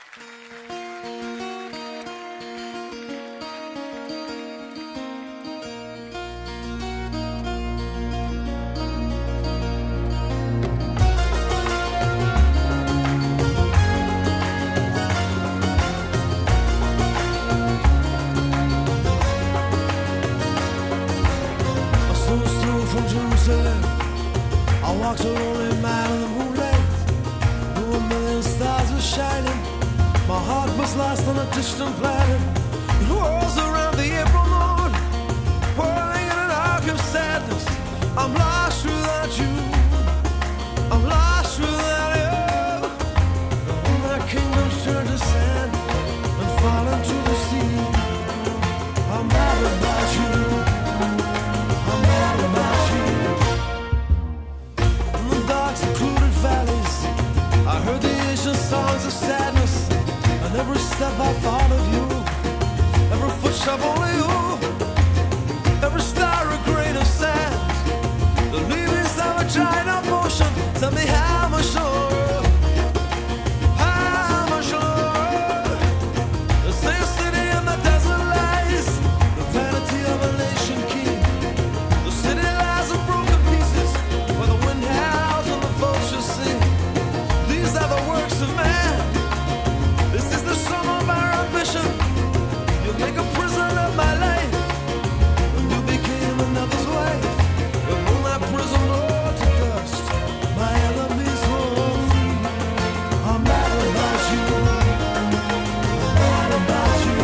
From Jerusalem, I walked a lonely mile in the moonlight. Though a million stars were shining, my heart was lost on a distant planet. It was around the April moon, whirling in an arc of sadness. I'm lost without you, I'm lost without you. All my kingdoms turn to sand and fall into the sea. I'm mad about you, I'm mad about you. In the dark, secluded valleys, I heard the ancient songs of sadness. And every step I thought of you, every footstep only you, every star a grain of sand. The leaves of a giant up ocean, tell me how much sure, how much sure. The same city in the desert lies, the vanity of a nation king. The city lies in broken pieces, where the wind howls and the vultures sing. These are the works of man, this is the sum of our ambition. You make a prison of my life, and you became another's wife. You blew my prison door to dust, my enemies were free. I'm mad about you, I'm mad about you.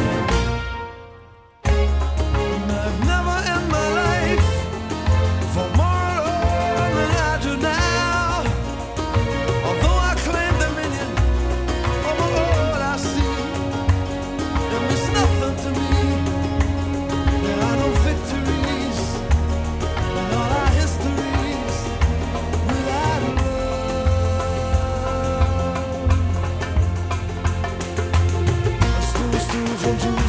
And I've never in my life fought more alone than I do now. Although I claim dominion over all I see, it means nothing to me. There are no victories in all our histories without love. I stole from Jerusalem.